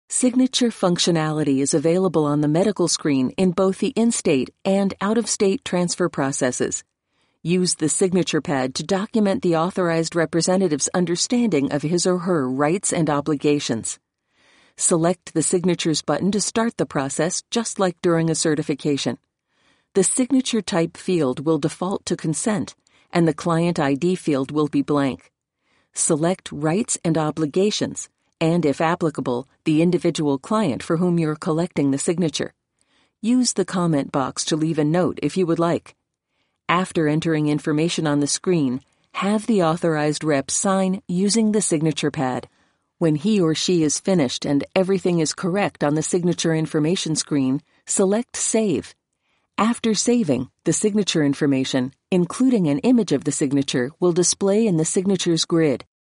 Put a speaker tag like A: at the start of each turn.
A: Signature functionality is available on the medical screen in both the in-state and out-of-state transfer processes. Use the signature pad to document the authorized representative's understanding of his or her rights and obligations. Select the Signatures button to start the process, just like during a certification. The signature type field will default to consent, and the client ID field will be blank. Select Rights and Obligations, and if applicable, the individual client for whom you're collecting the signature. Use the comment box to leave a note if you would like. After entering information on the screen, have the authorized rep sign using the signature pad. When he or she is finished and everything is correct on the signature information screen, select Save. After saving, the signature information, including an image of the signature, will display in the signatures grid.